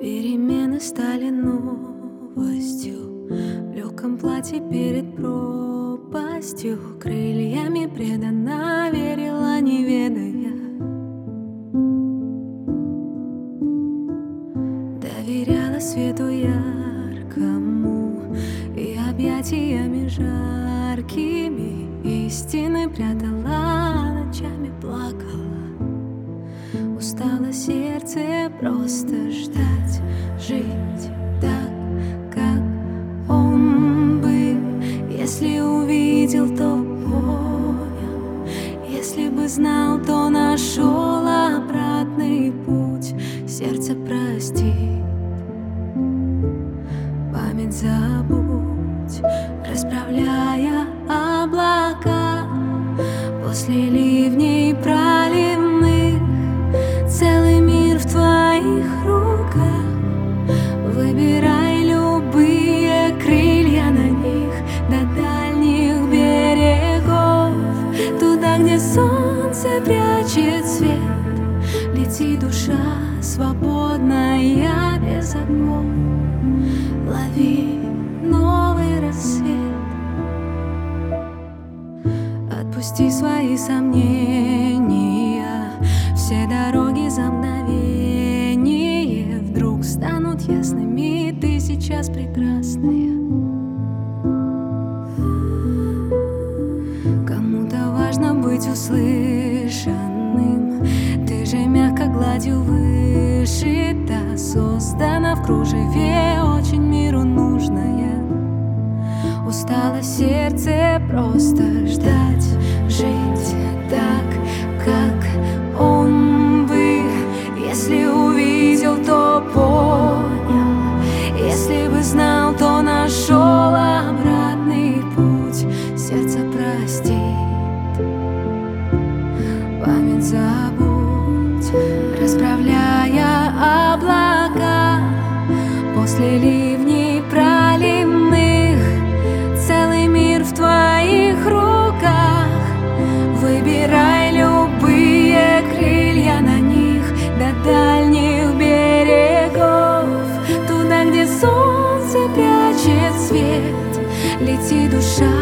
Перемены стали новостью. В легком платье перед пропастью, крыльями преданно верила, не ведая. Доверяла свету яркому и объятиями жаркими истины прятала, ночами плакала. Устало сердце просто ждать, жить так, как он был. Если увидел, то понял, если бы знал, то нашел обратный путь. Сердце простит, память забудь, расправляя облака после ливней проливных. Целый мир в твоих руках. Выбирай любые крылья, на них до дальних берегов. Туда, где солнце прячет свет, лети, душа свободная, без оков. Лови новый рассвет. Отпусти свои сомнения, все дороги за мгновение вдруг станут ясными. Ты сейчас прекрасная. Кому-то важно быть услышанным. Ты же мягко гладью вышита, создана в кружеве, очень миру нужная. Устало сердце просто ждать, жить так, как он был. Если увидел, то понял, если бы знал, то нашел обратный путь. Сердце простит, память забудь, расправляя облака после ливней проливных. Целый мир в твоих руках. Выбирай любые крылья, на них до дальних берегов. Туда, где солнце прячет свет, лети, душа